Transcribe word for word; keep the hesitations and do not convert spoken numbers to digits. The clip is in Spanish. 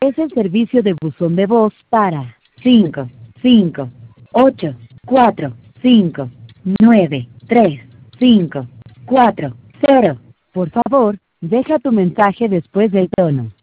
Es el servicio de buzón de voz para cinco, cinco, ocho, cuatro, cinco, nueve, tres, cinco, cuatro, cero. Por favor, deja tu mensaje después del tono.